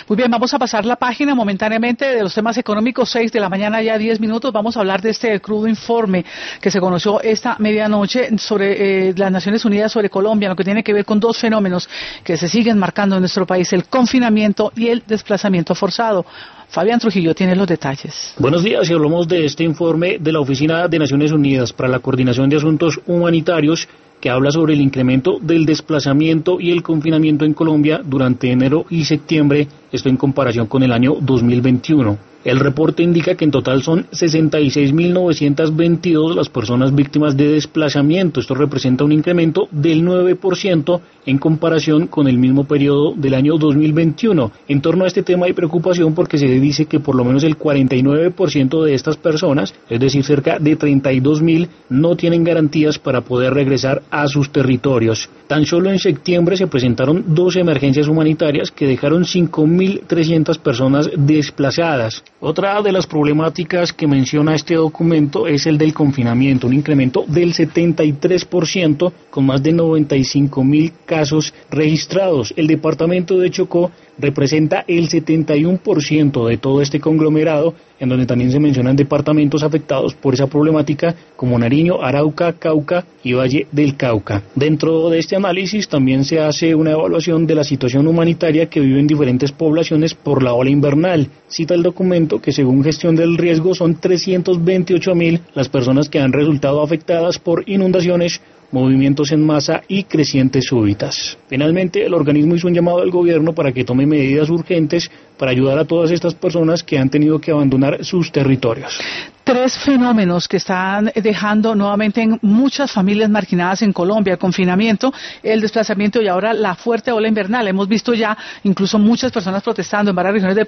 Muy bien, vamos a pasar la página momentáneamente de los temas económicos, 6 de la mañana, ya 10 minutos. Vamos a hablar de este crudo informe que se conoció esta medianoche sobre las Naciones Unidas sobre Colombia, lo que tiene que ver con dos fenómenos que se siguen marcando en nuestro país, el confinamiento y el desplazamiento forzado. Fabián Trujillo tiene los detalles. Buenos días, y hablamos de este informe de la Oficina de Naciones Unidas para la Coordinación de Asuntos Humanitarios, que habla sobre el incremento del desplazamiento y el confinamiento en Colombia durante enero y septiembre, esto en comparación con el año 2021. El reporte indica que en total son 66.922 las personas víctimas de desplazamiento. Esto representa un incremento del 9% en comparación con el mismo periodo del año 2021. En torno a este tema hay preocupación porque se dice que por lo menos el 49% de estas personas, es decir, cerca de 32.000, no tienen garantías para poder regresar a sus territorios. Tan solo en septiembre se presentaron 12 emergencias humanitarias que dejaron 5.300 personas desplazadas. Otra de las problemáticas que menciona este documento es el del confinamiento, un incremento del 73% con más de 95.000 casos registrados. El departamento de Chocó representa el 71% de todo este conglomerado, en donde también se mencionan departamentos afectados por esa problemática como Nariño, Arauca, Cauca y Valle del Cauca. Dentro de este análisis también se hace una evaluación de la situación humanitaria que viven diferentes poblaciones por la ola invernal. Cita el documento que según gestión del riesgo son 328.000 las personas que han resultado afectadas por inundaciones, movimientos en masa y crecientes súbitas. Finalmente, el organismo hizo un llamado al gobierno para que tome medidas urgentes para ayudar a todas estas personas que han tenido que abandonar sus territorios. Tres fenómenos que están dejando nuevamente en muchas familias marginadas en Colombia: el confinamiento, el desplazamiento y ahora la fuerte ola invernal. Hemos visto ya incluso muchas personas protestando en varias regiones del